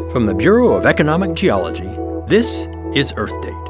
From the Bureau of Economic Geology, this is Earth Date.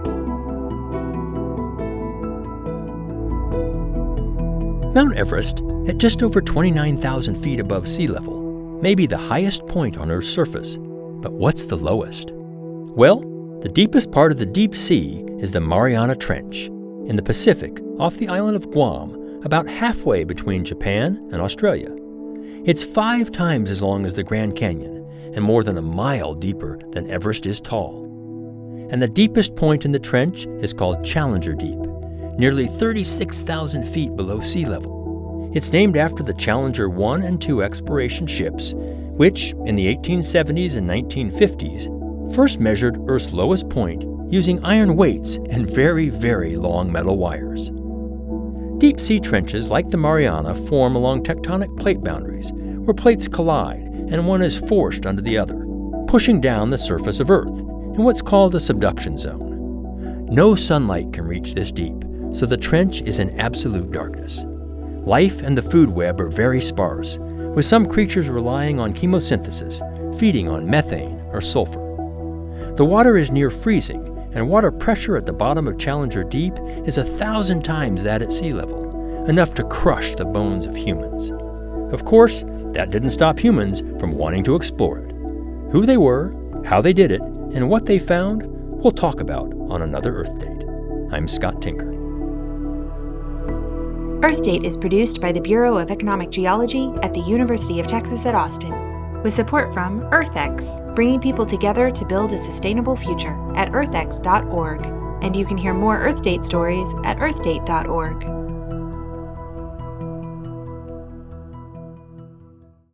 Mount Everest, at just over 29,000 feet above sea level, may be the highest point on Earth's surface. But what's the lowest? Well, the deepest part of the deep sea is the Mariana Trench in the Pacific off the island of Guam, about halfway between Japan and Australia. It's 5 times as long as the Grand Canyon and more than a mile deeper than Everest is tall. And the deepest point in the trench is called Challenger Deep, nearly 36,000 feet below sea level. It's named after the Challenger 1 and 2 exploration ships, which, in the 1870s and 1950s, first measured Earth's lowest point using iron weights and very, very long metal wires. Deep sea trenches like the Mariana form along tectonic plate boundaries, where plates collide and one is forced under the other, pushing down the surface of Earth in what's called a subduction zone. No sunlight can reach this deep, so the trench is in absolute darkness. Life and the food web are very sparse, with some creatures relying on chemosynthesis, feeding on methane or sulfur. The water is near freezing, and water pressure at the bottom of Challenger Deep is 1,000 times that at sea level, enough to crush the bones of humans. Of course, that didn't stop humans from wanting to explore it. Who they were, how they did it, and what they found, we'll talk about on another Earth Date. I'm Scott Tinker. Earth Date is produced by the Bureau of Economic Geology at the University of Texas at Austin, with support from EarthX, bringing people together to build a sustainable future at earthx.org. And you can hear more Earth Date stories at earthdate.org.